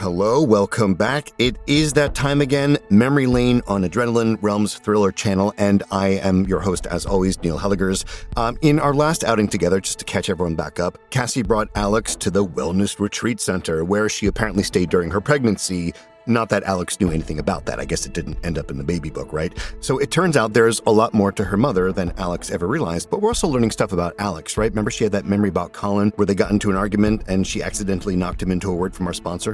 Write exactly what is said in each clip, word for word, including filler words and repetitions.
hello, welcome back. It is that time again, Memory Lane on Adrenaline, Realms Thriller channel, and I am your host, as always, Neil Helligers. Um, in our last outing together, just to catch everyone back up, Cassie brought Alex to the Wellness Retreat Center, where she apparently stayed during her pregnancy. Not that Alex knew anything about that. I guess it didn't end up in the baby book, right? So it turns out there's a lot more to her mother than Alex ever realized, but we're also learning stuff about Alex, right? Remember she had that memory about Colin where they got into an argument and she accidentally knocked him into a word from our sponsor?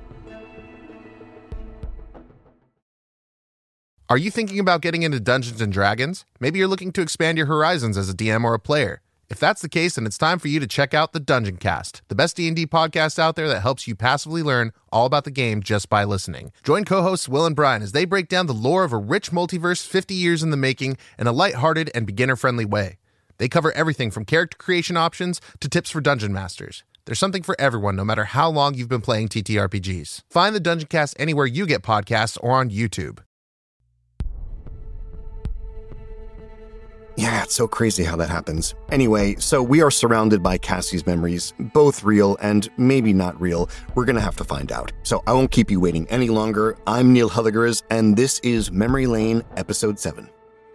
Are you thinking about getting into Dungeons and Dragons? Maybe you're looking to expand your horizons as a D M or a player. If that's the case, then it's time for you to check out the Dungeon Cast, the best D and D podcast out there that helps you passively learn all about the game just by listening. Join co-hosts Will and Brian as they break down the lore of a rich multiverse fifty years in the making in a lighthearted and beginner-friendly way. They cover everything from character creation options to tips for dungeon masters. There's something for everyone, no matter how long you've been playing T T R P Gs. Find the Dungeon Cast anywhere you get podcasts or on YouTube. Yeah, it's so crazy how that happens. Anyway, so we are surrounded by Cassie's memories, both real and maybe not real. We're going to have to find out. So I won't keep you waiting any longer. I'm Neil Helligers, and this is Memory Lane, Episode seven.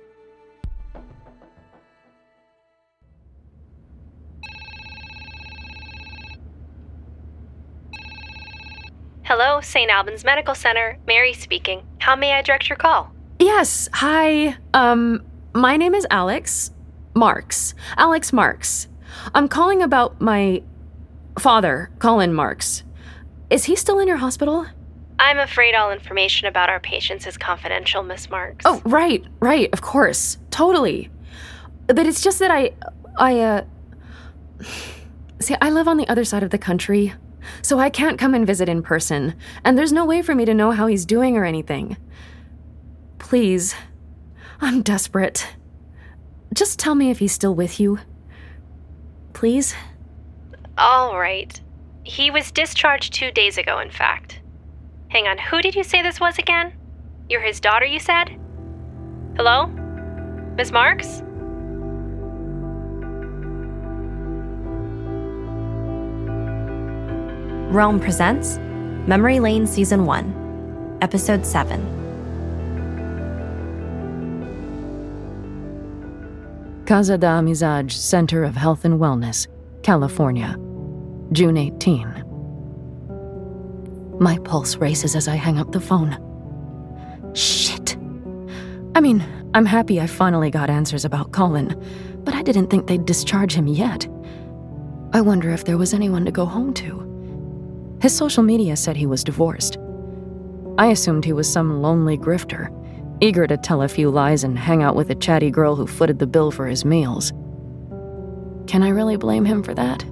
Hello, Saint Albans Medical Center. Mary speaking. How may I direct your call? Yes, hi. Um... My name is Alex Marks. Alex Marks. I'm calling about my father, Colin Marks. Is he still in your hospital? I'm afraid all information about our patients is confidential, Miss Marks. Oh, right, right, of course. Totally. But it's just that I, I, uh... See, I live on the other side of the country, so I can't come and visit in person, and there's no way for me to know how he's doing or anything. Please... I'm desperate. Just tell me if he's still with you. Please? All right. He was discharged two days ago, in fact. Hang on, who did you say this was again? You're his daughter, you said? Hello? Miss Marks? Realm presents Memory Lane Season one, Episode seven. Casa da Amizade Center of Health and Wellness, California, June eighteenth. My pulse races as I hang up the phone. Shit. I mean, I'm happy I finally got answers about Colin, but I didn't think they'd discharge him yet. I wonder if there was anyone to go home to. His social media said he was divorced. I assumed he was some lonely grifter, eager to tell a few lies and hang out with a chatty girl who footed the bill for his meals. Can I really blame him for that?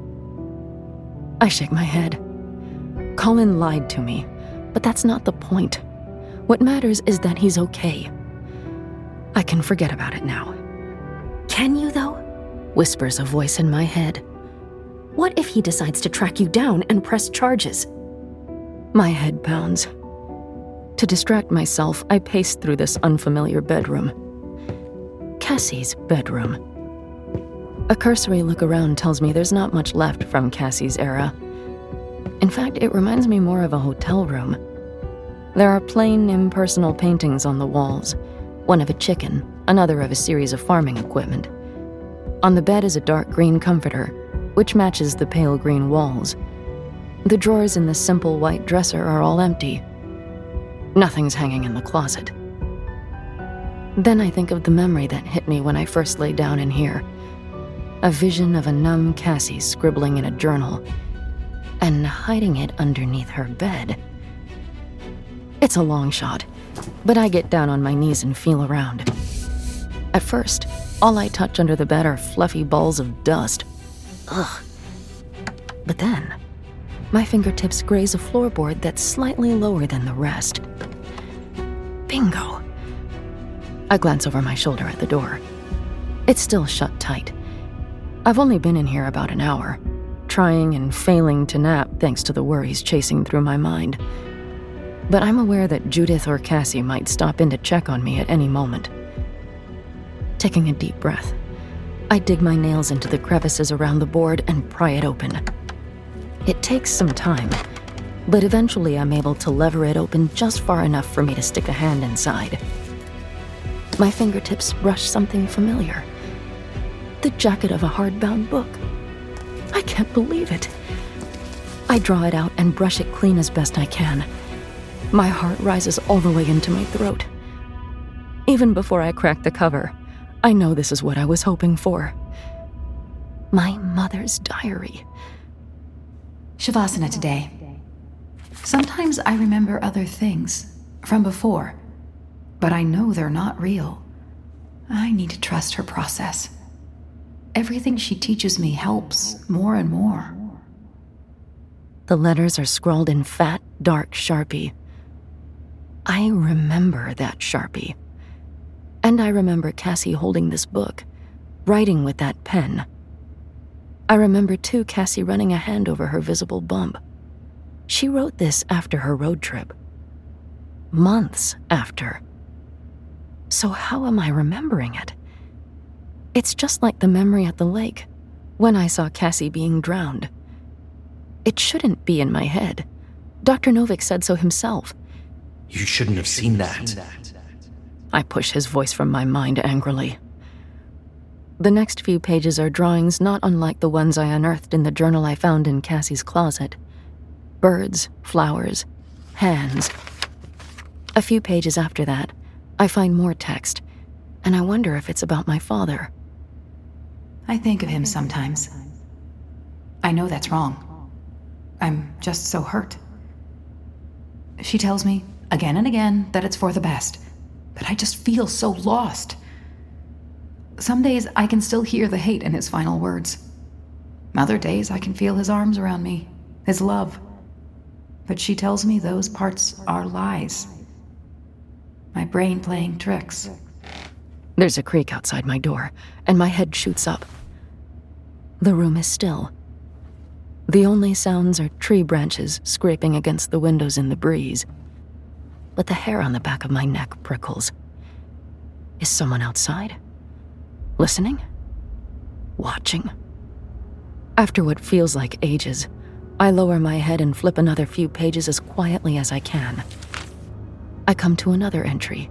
I shake my head. Colin lied to me, but that's not the point. What matters is that he's okay. I can forget about it now. Can you, though? Whispers a voice in my head. What if he decides to track you down and press charges? My head pounds. To distract myself, I pace through this unfamiliar bedroom. Cassie's bedroom. A cursory look around tells me there's not much left from Cassie's era. In fact, it reminds me more of a hotel room. There are plain, impersonal paintings on the walls, one of a chicken, another of a series of farming equipment. On the bed is a dark green comforter, which matches the pale green walls. The drawers in the simple white dresser are all empty. Nothing's hanging in the closet. Then I think of the memory that hit me when I first lay down in here. A vision of a numb Cassie scribbling in a journal and hiding it underneath her bed. It's a long shot, but I get down on my knees and feel around. At first, all I touch under the bed are fluffy balls of dust. Ugh. But then, my fingertips graze a floorboard that's slightly lower than the rest. Bingo. I glance over my shoulder at the door. It's still shut tight. I've only been in here about an hour, trying and failing to nap thanks to the worries chasing through my mind. But I'm aware that Judith or Cassie might stop in to check on me at any moment. Taking a deep breath, I dig my nails into the crevices around the board and pry it open. It takes some time, but eventually I'm able to lever it open just far enough for me to stick a hand inside. My fingertips brush something familiar. The jacket of a hardbound book. I can't believe it. I draw it out and brush it clean as best I can. My heart rises all the way into my throat. Even before I crack the cover, I know this is what I was hoping for. My mother's diary. Shavasana today. Sometimes I remember other things from before, but I know they're not real. I need to trust her process. Everything she teaches me helps more and more. The letters are scrawled in fat, dark Sharpie. I remember that Sharpie. And I remember Cassie holding this book, writing with that pen. I remember, too, Cassie running a hand over her visible bump. She wrote this after her road trip. Months after. So how am I remembering it? It's just like the memory at the lake, when I saw Cassie being drowned. It shouldn't be in my head. Doctor Novick said so himself. You shouldn't have seen that. I push his voice from my mind angrily. The next few pages are drawings not unlike the ones I unearthed in the journal I found in Cassie's closet. Birds, flowers, hands. A few pages after that, I find more text, and I wonder if it's about my father. I think of him sometimes. I know that's wrong. I'm just so hurt. She tells me again and again that it's for the best, but I just feel so lost. Some days I can still hear the hate in his final words. Other days I can feel his arms around me, his love. But she tells me those parts are lies. My brain playing tricks. There's a creak outside my door, and my head shoots up. The room is still. The only sounds are tree branches scraping against the windows in the breeze. But the hair on the back of my neck prickles. Is someone outside? Listening? Watching? After what feels like ages, I lower my head and flip another few pages as quietly as I can. I come to another entry.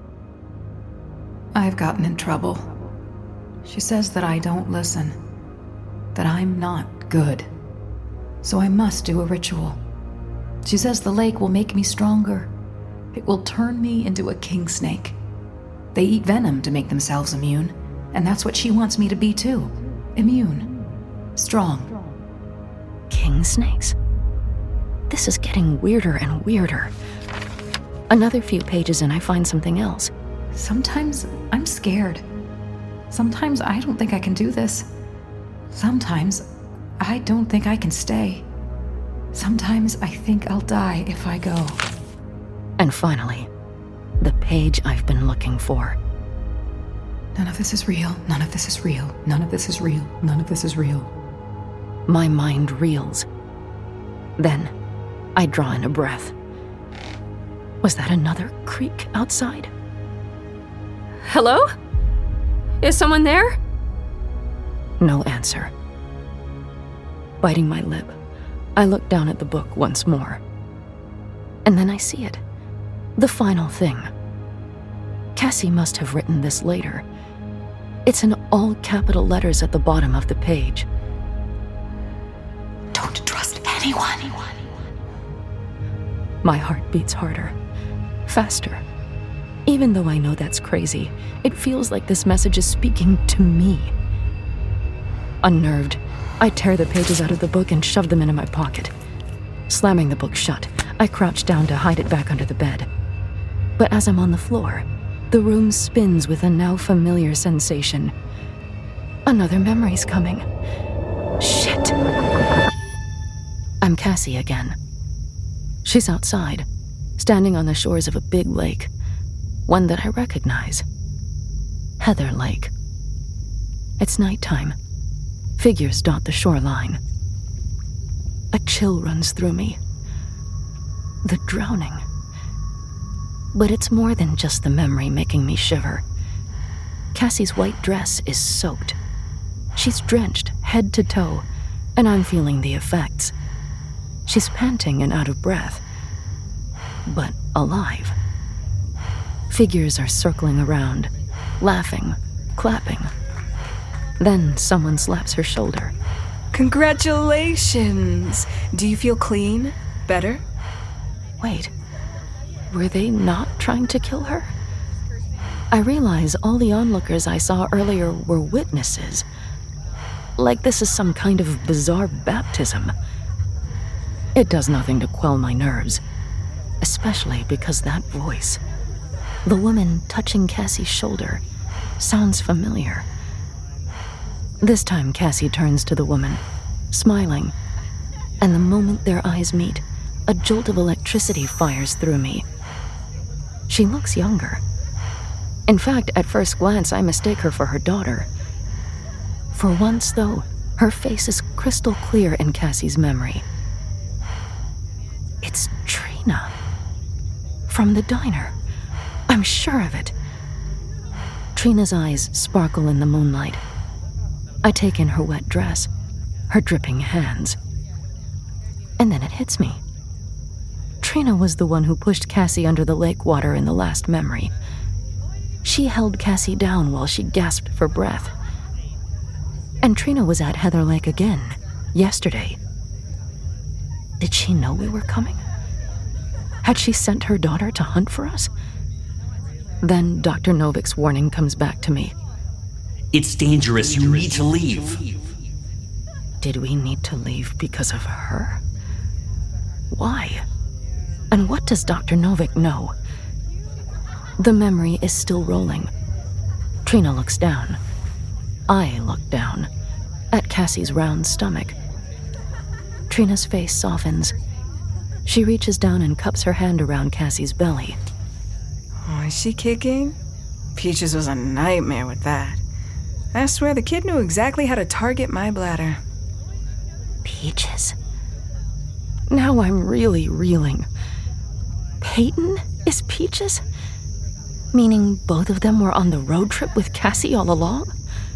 I've gotten in trouble. She says that I don't listen, that I'm not good. So I must do a ritual. She says the lake will make me stronger. It will turn me into a king snake. They eat venom to make themselves immune, and that's what she wants me to be too. Immune. Strong. King snakes? This is getting weirder and weirder. Another few pages and I find something else. Sometimes I'm scared. Sometimes I don't think I can do this. Sometimes I don't think I can stay. Sometimes I think I'll die if I go. And finally, the page I've been looking for. None of this is real. None of this is real. None of this is real. None of this is real. My mind reels. Then, I draw in a breath. Was that another creak outside? Hello? Is someone there? No answer. Biting my lip, I look down at the book once more. And then I see it. The final thing. Cassie must have written this later. It's in all capital letters at the bottom of the page. Don't trust anyone. My heart beats harder, faster. Even though I know that's crazy, it feels like this message is speaking to me. Unnerved, I tear the pages out of the book and shove them into my pocket. Slamming the book shut, I crouch down to hide it back under the bed. But as I'm on the floor, the room spins with a now familiar sensation. Another memory's coming. Shit. I'm Cassie again. She's outside, standing on the shores of a big lake, one that I recognize. Heather Lake. It's nighttime. Figures dot the shoreline. A chill runs through me. The drowning. But it's more than just the memory making me shiver. Cassie's white dress is soaked. She's drenched head to toe, and I'm feeling the effects. She's panting and out of breath, but alive. Figures are circling around, laughing, clapping. Then someone slaps her shoulder. Congratulations! Do you feel clean? Better? Wait, were they not trying to kill her? I realize all the onlookers I saw earlier were witnesses. Like this is some kind of bizarre baptism. It does nothing to quell my nerves, especially because that voice, the woman touching Cassie's shoulder, sounds familiar. This time Cassie turns to the woman, smiling, and the moment their eyes meet, a jolt of electricity fires through me. She looks younger. In fact, at first glance, I mistake her for her daughter. For once, though, her face is crystal clear in Cassie's memory. It's Trina. From the diner. I'm sure of it. Trina's eyes sparkle in the moonlight. I take in her wet dress, her dripping hands. And then it hits me. Trina was the one who pushed Cassie under the lake water in the last memory. She held Cassie down while she gasped for breath. And Trina was at Heather Lake again, yesterday. Did she know we were coming? Had she sent her daughter to hunt for us? Then Doctor Novik's warning comes back to me. It's dangerous. You need to leave. Did we need to leave because of her? Why? And what does Doctor Novik know? The memory is still rolling. Trina looks down. I look down at Cassie's round stomach. Trina's face softens. She reaches down and cups her hand around Cassie's belly. Oh, is she kicking? Peaches was a nightmare with that. I swear the kid knew exactly how to target my bladder. Peaches? Now I'm really reeling. Peyton is Peaches? Meaning both of them were on the road trip with Cassie all along?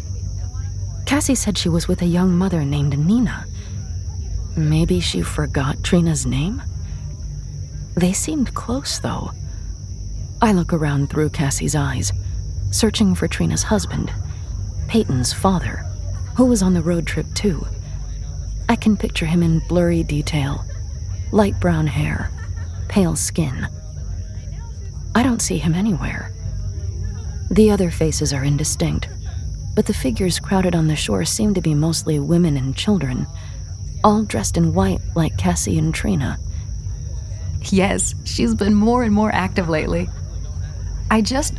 Cassie said she was with a young mother named Nina. Maybe she forgot Trina's name? They seemed close, though. I look around through Cassie's eyes, searching for Trina's husband, Peyton's father, who was on the road trip too. I can picture him in blurry detail, light brown hair, pale skin. I don't see him anywhere. The other faces are indistinct, but the figures crowded on the shore seem to be mostly women and children, all dressed in white like Cassie and Trina. Yes, she's been more and more active lately. I just...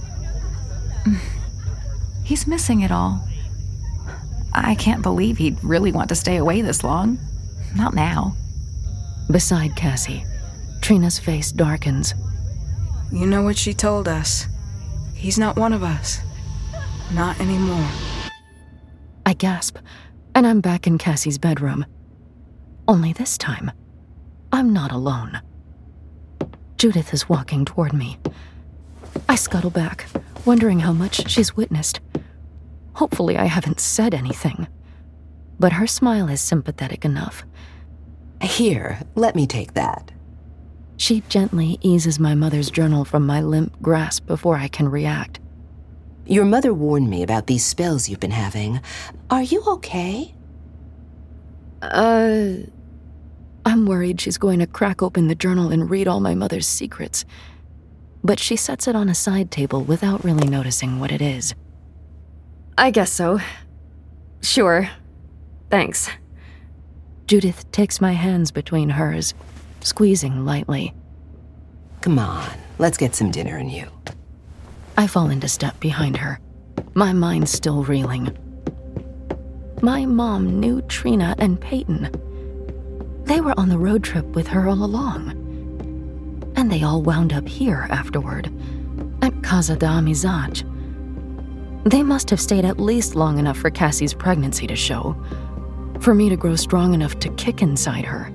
He's missing it all. I can't believe he'd really want to stay away this long. Not now. Beside Cassie, Trina's face darkens. You know what she told us. He's not one of us. Not anymore. I gasp, and I'm back in Cassie's bedroom. Only this time, I'm not alone. Judith is walking toward me. I scuttle back, wondering how much she's witnessed. Hopefully I haven't said anything. But her smile is sympathetic enough. Here, let me take that. She gently eases my mother's journal from my limp grasp before I can react. Your mother warned me about these spells you've been having. Are you okay? Uh... I'm worried she's going to crack open the journal and read all my mother's secrets. But she sets it on a side table without really noticing what it is. I guess so. Sure. Thanks. Judith takes my hands between hers, squeezing lightly. Come on, let's get some dinner in you. I fall into step behind her, my mind still reeling. My mom knew Trina and Peyton. They were on the road trip with her all along. And they all wound up here afterward, at Casa da Amizade. They must have stayed at least long enough for Cassie's pregnancy to show, for me to grow strong enough to kick inside her.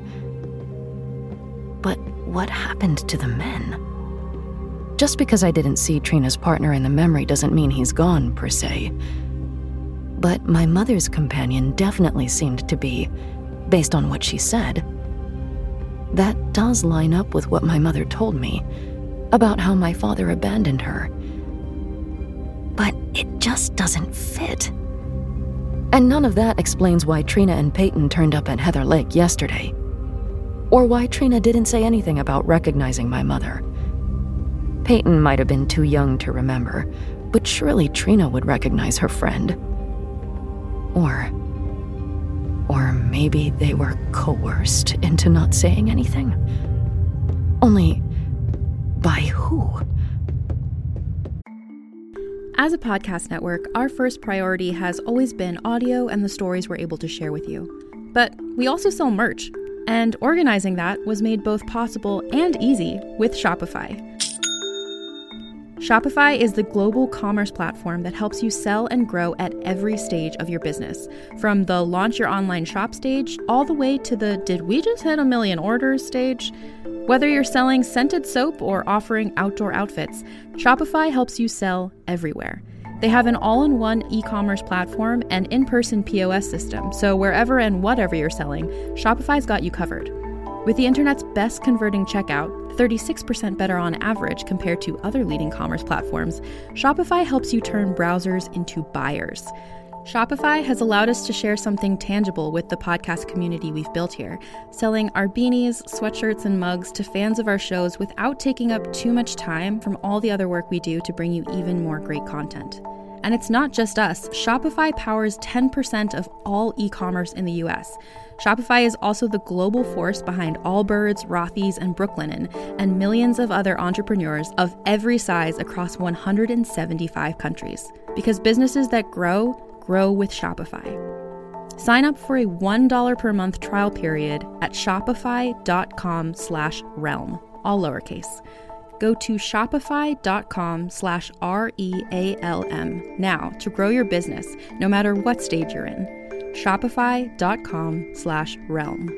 But what happened to the men? Just because I didn't see Trina's partner in the memory doesn't mean he's gone, per se. But my mother's companion definitely seemed to be, based on what she said. That does line up with what my mother told me about how my father abandoned her. But it just doesn't fit. And none of that explains why Trina and Peyton turned up at Heather Lake yesterday. Or why Trina didn't say anything about recognizing my mother. Peyton might have been too young to remember, but surely Trina would recognize her friend. Or... Or maybe they were coerced into not saying anything. Only, by who? As a podcast network, our first priority has always been audio and the stories we're able to share with you. But we also sell merch, and organizing that was made both possible and easy with Shopify. Shopify is the global commerce platform that helps you sell and grow at every stage of your business, from the launch your online shop stage all the way to the did we just hit a million orders stage. Whether you're selling scented soap or offering outdoor outfits, Shopify helps you sell everywhere. They have an all-in-one e-commerce platform and in-person P O S system, so wherever and whatever you're selling, Shopify's got you covered. With the internet's best converting checkout, thirty-six percent better on average compared to other leading commerce platforms, Shopify helps you turn browsers into buyers. Shopify has allowed us to share something tangible with the podcast community we've built here, selling our beanies, sweatshirts, and mugs to fans of our shows without taking up too much time from all the other work we do to bring you even more great content. And it's not just us. Shopify powers ten percent of all e-commerce in the U S. Shopify is also the global force behind Allbirds, Rothy's, and Brooklinen, and millions of other entrepreneurs of every size across one hundred seventy-five countries. Because businesses that grow, grow with Shopify. Sign up for a one dollar per month trial period at shopify.com slash realm, all lowercase. Go to shopify.com slash R-E-A-L-M now to grow your business, no matter what stage you're in. Shopify.com slash realm.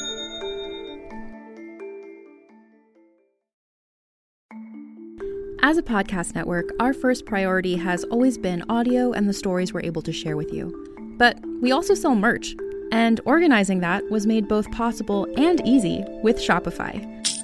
As a podcast network, our first priority has always been audio and the stories we're able to share with you. But we also sell merch, and organizing that was made both possible and easy with Shopify.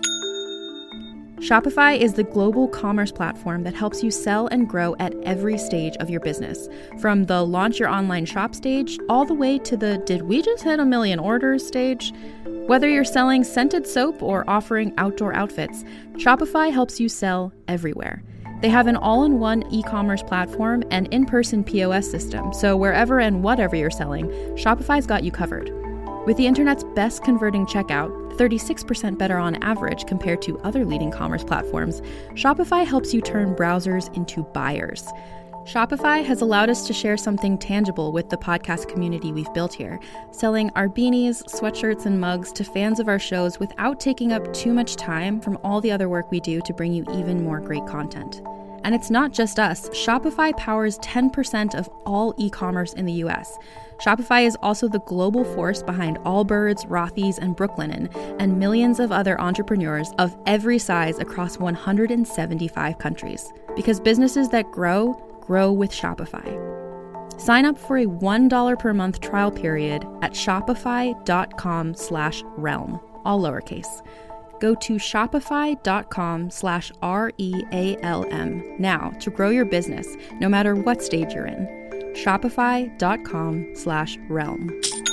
Shopify is the global commerce platform that helps you sell and grow at every stage of your business, from the launch your online shop stage all the way to the did we just hit a million orders stage. Whether you're selling scented soap or offering outdoor outfits, Shopify helps you sell everywhere. They have an all-in-one e-commerce platform and in-person P O S system, so wherever and whatever you're selling, Shopify's got you covered. With the internet's best converting checkout, thirty-six percent better on average compared to other leading commerce platforms, Shopify helps you turn browsers into buyers. Shopify has allowed us to share something tangible with the podcast community we've built here, selling our beanies, sweatshirts, and mugs to fans of our shows without taking up too much time from all the other work we do to bring you even more great content. And it's not just us. Shopify powers ten percent of all e-commerce in the U S. Shopify is also the global force behind Allbirds, Rothy's, and Brooklinen, and millions of other entrepreneurs of every size across one hundred seventy-five countries. Because businesses that grow, grow with Shopify. Sign up for a one dollar per month trial period at shopify.com slash realm, all lowercase. Go to shopify.com slash R-E-A-L-M now to grow your business, no matter what stage you're in. Shopify.com slash realm.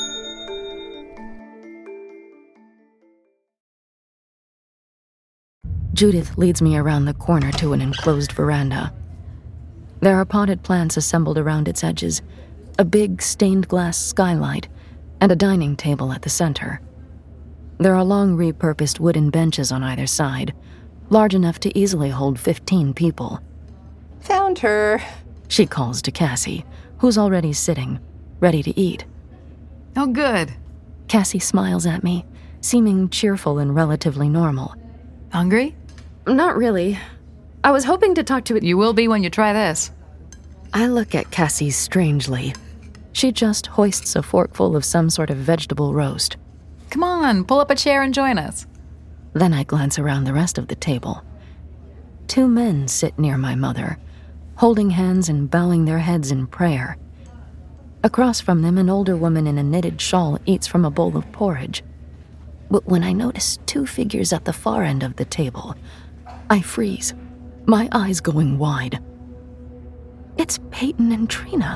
Judith leads me around the corner to an enclosed veranda. There are potted plants assembled around its edges, a big stained glass skylight, and a dining table at the center. There are long repurposed wooden benches on either side, large enough to easily hold fifteen people. Found her, she calls to Cassie, who's already sitting, ready to eat. Oh, good. Cassie smiles at me, seeming cheerful and relatively normal. Hungry? Not really. I was hoping to talk to it. You will be when you try this. I look at Cassie strangely. She just hoists a forkful of some sort of vegetable roast. Come on, pull up a chair and join us. Then I glance around the rest of the table. Two men sit near my mother, holding hands and bowing their heads in prayer. Across from them, an older woman in a knitted shawl eats from a bowl of porridge. But when I notice two figures at the far end of the table, I freeze, my eyes going wide. It's Peyton and Trina.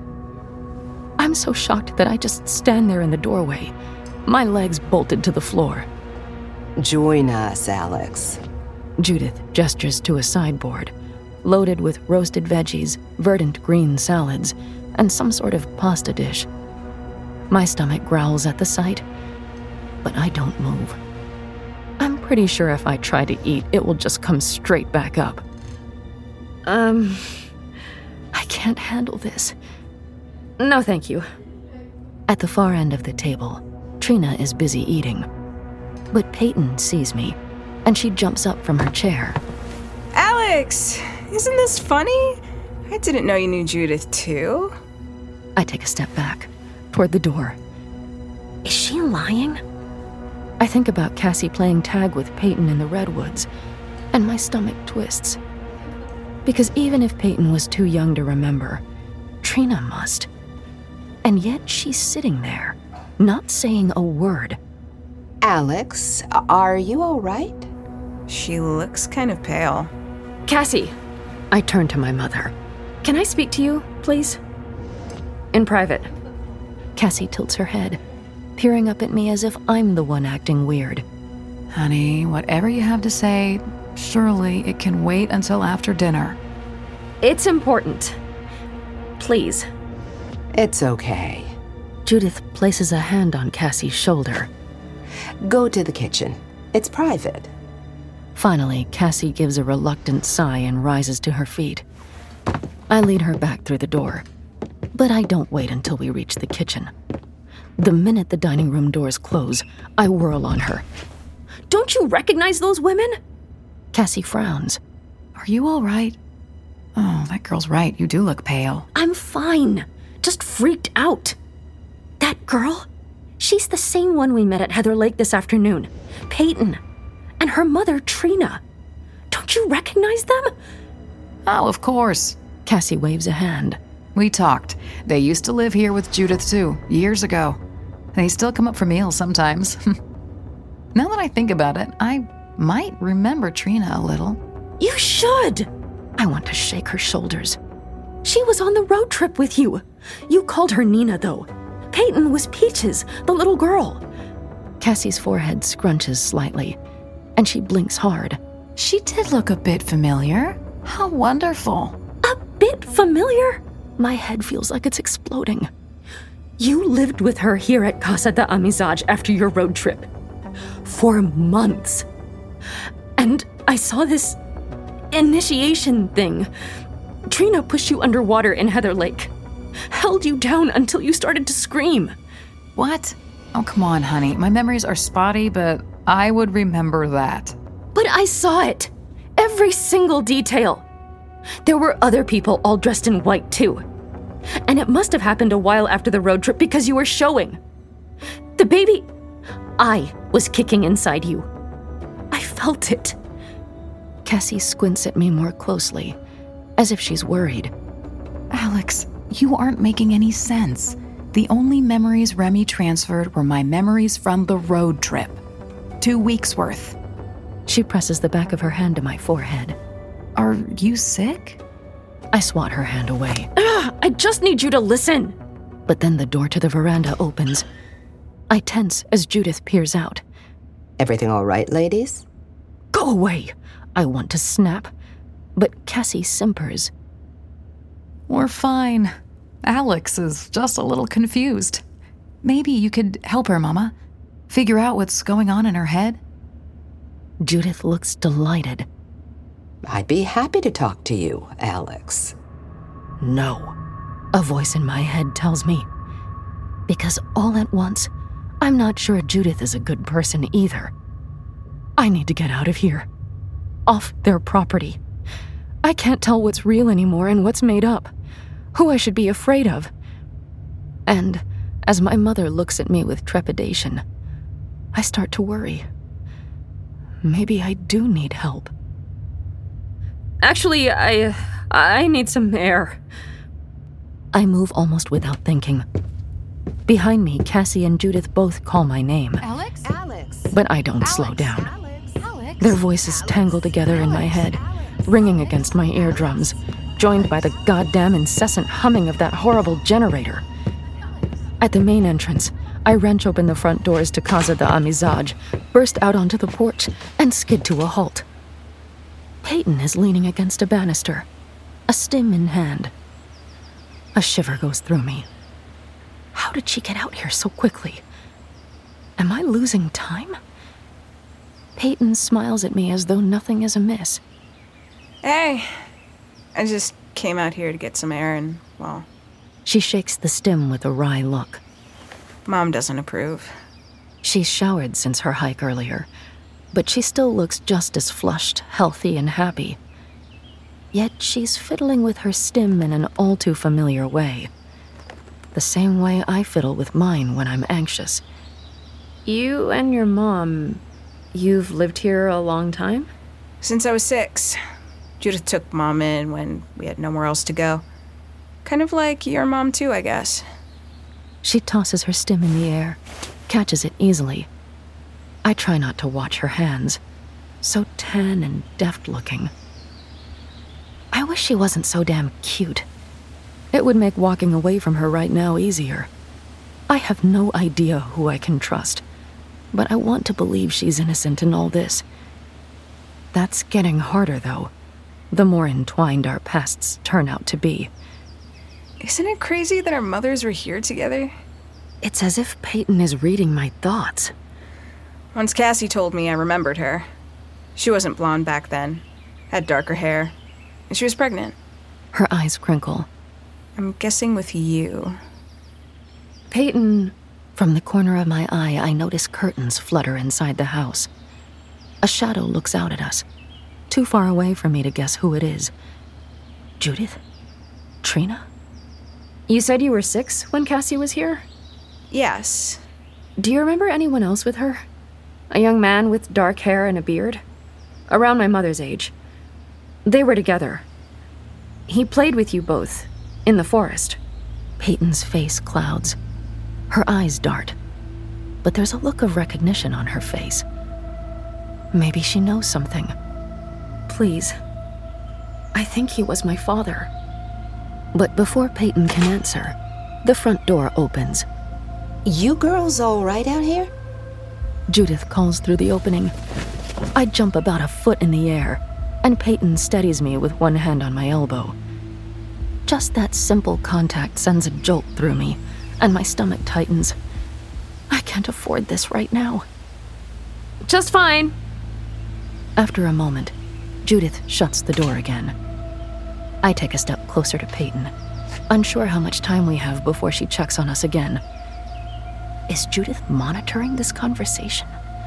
I'm so shocked that I just stand there in the doorway, my legs bolted to the floor. Join us, Alex. Judith gestures to a sideboard, loaded with roasted veggies, verdant green salads, and some sort of pasta dish. My stomach growls at the sight, but I don't move. I'm pretty sure if I try to eat, it will just come straight back up. Um, I can't handle this. No, thank you. At the far end of the table, Trina is busy eating. But Peyton sees me, and she jumps up from her chair. Alex, isn't this funny? I didn't know you knew Judith, too. I take a step back, toward the door. Is she lying? I think about Cassie playing tag with Peyton in the Redwoods, and my stomach twists. Because even if Peyton was too young to remember, Trina must. And yet she's sitting there, not saying a word. Alex, are you all right? She looks kind of pale. Cassie! I turn to my mother. Can I speak to you, please? In private. Cassie tilts her head, peering up at me as if I'm the one acting weird. Honey, whatever you have to say, surely it can wait until after dinner. It's important. Please. It's okay. Judith places a hand on Cassie's shoulder. Go to the kitchen. It's private. Finally, Cassie gives a reluctant sigh and rises to her feet. I lead her back through the door, but I don't wait until we reach the kitchen. The minute the dining room doors close, I whirl on her. Don't you recognize those women? Cassie frowns. Are you all right? Oh, that girl's right. You do look pale. I'm fine. Just freaked out. That girl? She's the same one we met at Heather Lake this afternoon. Peyton. And her mother, Trina. Don't you recognize them? Oh, of course. Cassie waves a hand. We talked. They used to live here with Judith, too, years ago. They still come up for meals sometimes. Now that I think about it, I might remember Trina a little. You should! I want to shake her shoulders. She was on the road trip with you. You called her Nina, though. Peyton was Peaches, the little girl. Cassie's forehead scrunches slightly, and she blinks hard. She did look a bit familiar. How wonderful. A bit familiar? My head feels like it's exploding. You lived with her here at Casa de Amizage after your road trip. For months. And I saw this initiation thing. Trina pushed you underwater in Heather Lake. Held you down until you started to scream. What? Oh, come on, honey. My memories are spotty, but I would remember that. But I saw it. Every single detail. There were other people all dressed in white, too. And it must have happened a while after the road trip because you were showing. The baby... I was kicking inside you. I felt it. Cassie squints at me more closely, as if she's worried. Alex, you aren't making any sense. The only memories Remy transferred were my memories from the road trip. Two weeks worth. She presses the back of her hand to my forehead. Are you sick? I swat her hand away. Ugh, I just need you to listen. But then the door to the veranda opens. I tense as Judith peers out. Everything all right, ladies? Go away! I want to snap, but Cassie simpers. We're fine. Alex is just a little confused. Maybe you could help her, Mama. Figure out what's going on in her head. Judith looks delighted. I'd be happy to talk to you, Alex. No, a voice in my head tells me. Because all at once, I'm not sure Judith is a good person either. I need to get out of here. Off their property. I can't tell what's real anymore and what's made up. Who I should be afraid of. And as my mother looks at me with trepidation, I start to worry. Maybe I do need help. Actually, I... I need some air. I move almost without thinking. Behind me, Cassie and Judith both call my name. Alex? Alex! But I don't slow down. Their voices tangle together in my head, ringing against my eardrums, joined by the goddamn incessant humming of that horrible generator. At the main entrance, I wrench open the front doors to Casa de Amizage, burst out onto the porch, and skid to a halt. Peyton is leaning against a banister, a stim in hand. A shiver goes through me. How did she get out here so quickly? Am I losing time? Peyton smiles at me as though nothing is amiss. Hey, I just came out here to get some air and, well... She shakes the stim with a wry look. Mom doesn't approve. She's showered since her hike earlier, but she still looks just as flushed, healthy, and happy. Yet she's fiddling with her stim in an all-too-familiar way. The same way I fiddle with mine when I'm anxious. You and your mom, you've lived here a long time? Since I was six. Judith took Mom in when we had nowhere else to go. Kind of like your mom too, I guess. She tosses her stim in the air, catches it easily. I try not to watch her hands, so tan and deft-looking. I wish she wasn't so damn cute. It would make walking away from her right now easier. I have no idea who I can trust, but I want to believe she's innocent in all this. That's getting harder, though, the more entwined our pasts turn out to be. Isn't it crazy that our mothers were here together? It's as if Peyton is reading my thoughts. Once Cassie told me I remembered her. She wasn't blonde back then, had darker hair, and she was pregnant. Her eyes crinkle. I'm guessing with you. Peyton... From the corner of my eye, I notice curtains flutter inside the house. A shadow looks out at us, too far away for me to guess who it is. Judith? Trina? You said you were six when Cassie was here? Yes. Do you remember anyone else with her? A young man with dark hair and a beard? Around my mother's age. They were together. He played with you both, in the forest. Peyton's face clouds. Her eyes dart. But there's a look of recognition on her face. Maybe she knows something. Please. I think he was my father. But before Peyton can answer, the front door opens. You girls all right out here? Judith calls through the opening. I jump about a foot in the air, and Peyton steadies me with one hand on my elbow. Just that simple contact sends a jolt through me, and my stomach tightens. I can't afford this right now. Just fine. After a moment, Judith shuts the door again. I take a step closer to Peyton, unsure how much time we have before she checks on us again. Is Judith monitoring this conversation?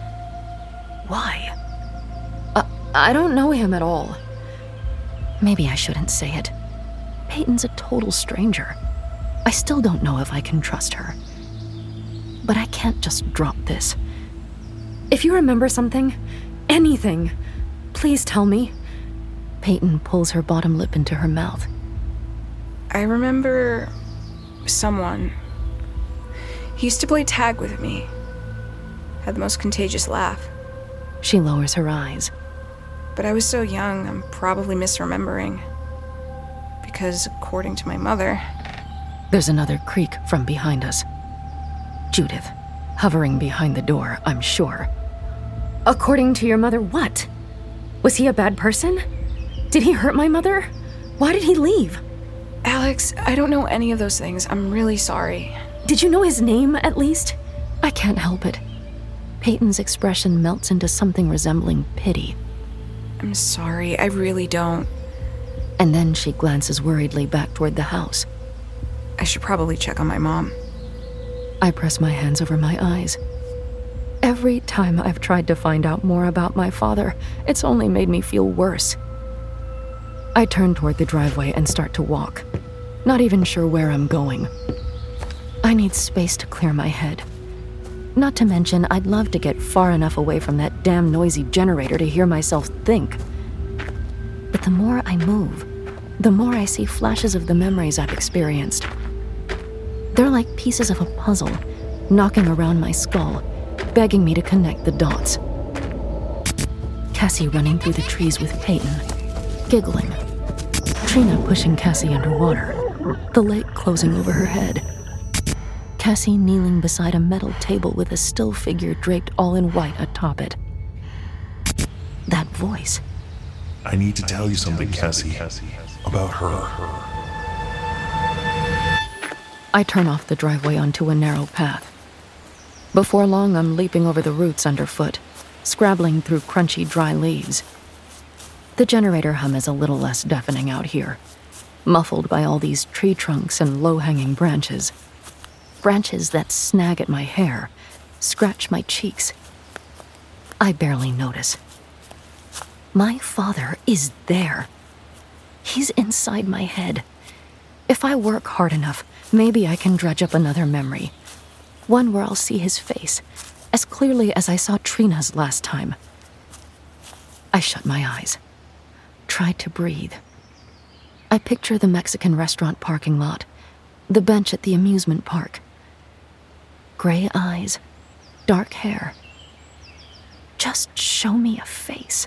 Why? Uh, I don't know him at all. Maybe I shouldn't say it. Peyton's a total stranger. I still don't know if I can trust her. But I can't just drop this. If you remember something, anything, please tell me. Peyton pulls her bottom lip into her mouth. I remember someone. He used to play tag with me. Had the most contagious laugh. She lowers her eyes. But I was so young, I'm probably misremembering. Because according to my mother... There's another creak from behind us. Judith, hovering behind the door, I'm sure. According to your mother, what? Was he a bad person? Did he hurt my mother? Why did he leave? Alex, I don't know any of those things. I'm really sorry. Did you know his name, at least? I can't help it. Peyton's expression melts into something resembling pity. I'm sorry, I really don't. And then she glances worriedly back toward the house. I should probably check on my mom. I press my hands over my eyes. Every time I've tried to find out more about my father, it's only made me feel worse. I turn toward the driveway and start to walk, not even sure where I'm going. I need space to clear my head. Not to mention, I'd love to get far enough away from that damn noisy generator to hear myself think. But the more I move, the more I see flashes of the memories I've experienced. They're like pieces of a puzzle, knocking around my skull, begging me to connect the dots. Cassie running through the trees with Peyton, giggling. Trina pushing Cassie underwater, the lake closing over her head. Cassie kneeling beside a metal table with a still figure draped all in white atop it. That voice. I need to tell you something, Cassie, about her. I turn off the driveway onto a narrow path. Before long, I'm leaping over the roots underfoot, scrabbling through crunchy dry leaves. The generator hum is a little less deafening out here, muffled by all these tree trunks and low-hanging branches. Branches that snag at my hair, scratch my cheeks. I barely notice. My father is there. He's inside my head. If I work hard enough, maybe I can dredge up another memory. One where I'll see his face, as clearly as I saw Trina's last time. I shut my eyes, try to breathe. I picture the Mexican restaurant parking lot, the bench at the amusement park. Gray eyes, dark hair. Just show me a face.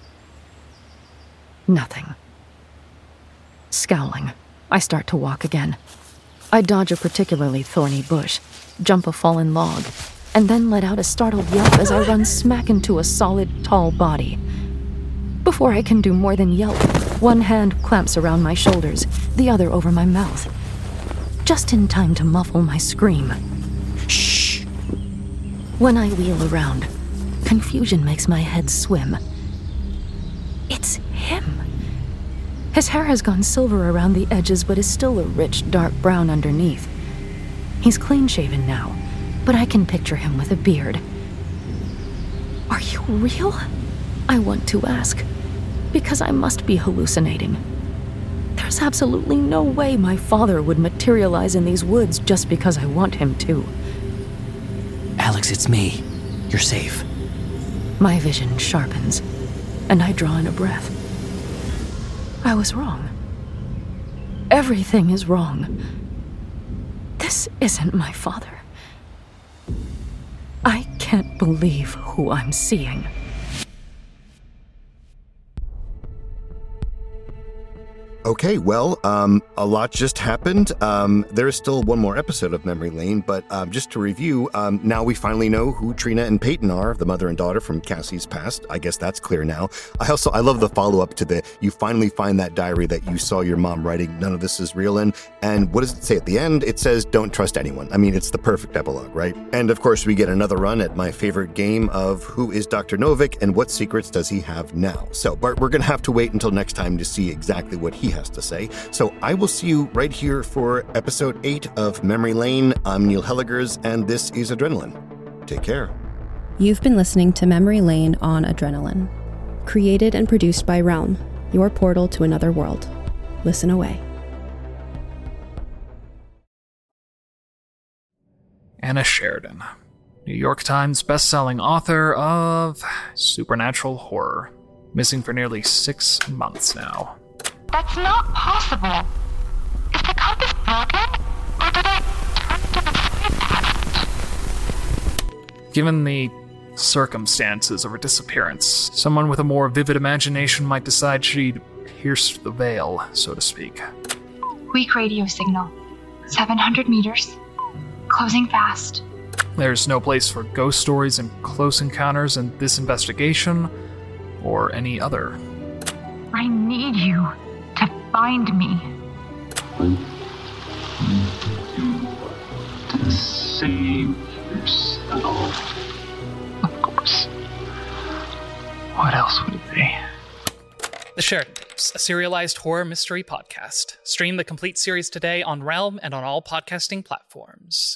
Nothing. Scowling, I start to walk again. I dodge a particularly thorny bush, jump a fallen log, and then let out a startled yelp as I run smack into a solid, tall body. Before I can do more than yelp, one hand clamps around my shoulders, the other over my mouth. Just in time to muffle my scream. Shh! When I wheel around, confusion makes my head swim. It's him. His hair has gone silver around the edges, but is still a rich, dark brown underneath. He's clean-shaven now, but I can picture him with a beard. Are you real? I want to ask, because I must be hallucinating. There's absolutely no way my father would materialize in these woods just because I want him to. Alex, it's me. You're safe. My vision sharpens, and I draw in a breath. I was wrong. Everything is wrong. This isn't my father. I can't believe who I'm seeing. Okay, well, um, a lot just happened. Um, there is still one more episode of Memory Lane, but um, just to review, um, now we finally know who Trina and Peyton are, the mother and daughter from Cassie's past. I guess that's clear now. I also, I love the follow-up to the, you finally find that diary that you saw your mom writing, none of this is real in, and what does it say at the end? It says, don't trust anyone. I mean, it's the perfect epilogue, right? And of course, we get another run at my favorite game of who is Doctor Novick and what secrets does he have now? So, Bart, we're going to have to wait until next time to see exactly what he has to say. So I will see you right here for episode eight of Memory Lane. I'm Neil Helligers, and this is Adrenaline. Take care. You've been listening to Memory Lane on Adrenaline. Created and produced by Realm, your portal to another world. Listen away. Anna Sheridan, New York Times bestselling author of supernatural horror. Missing for nearly six months now. That's not possible. Is the compass broken? Or did I turn to the side? Given the circumstances of her disappearance, someone with a more vivid imagination might decide she'd pierced the veil, so to speak. Weak radio signal. seven hundred meters. Closing fast. There's no place for ghost stories and close encounters in this investigation, or any other. I need you to find me. To save yourself. Of course. What else would it be? The Sheridan Tapes, a serialized horror mystery podcast. Stream the complete series today on Realm and on all podcasting platforms.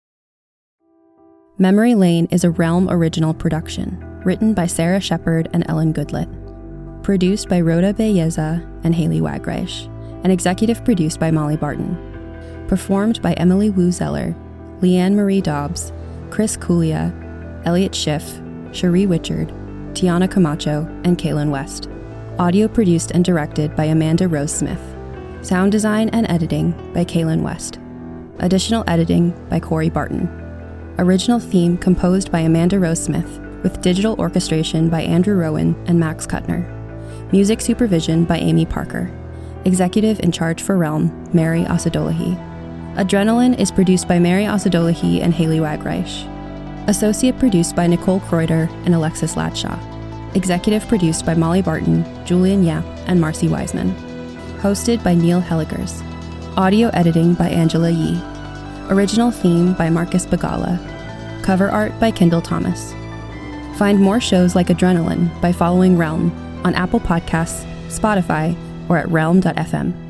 Memory Lane is a Realm original production, written by Sarah Shepard and Ellen Goodlett. Produced by Rhoda Belleza and Haley Wagreich, and executive produced by Molly Barton. Performed by Emily Wu Zeller, Leanne Marie Dobbs, Chris Cuglia, Elliot Schiff, Cherie Wichard, Tiana Camacho, and Kaylin West. Audio produced and directed by Amanda Rose Smith. Sound design and editing by Kaylin West. Additional editing by Corey Barton. Original theme composed by Amanda Rose Smith, with digital orchestration by Andrew Rowan and Max Kuttner. Music supervision by Amy Parker. Executive in charge for Realm, Mary Osadolahi. Adrenaline is produced by Mary Osadolahi and Haley Wagreich. Associate produced by Nicole Kreuter and Alexis Ladshaw. Executive produced by Molly Barton, Julian Yap, and Marcy Wiseman. Hosted by Neil Helligers. Audio editing by Angela Yee. Original theme by Marcus Bagala. Cover art by Kendall Thomas. Find more shows like Adrenaline by following Realm on Apple Podcasts, Spotify, or at realm dot f m.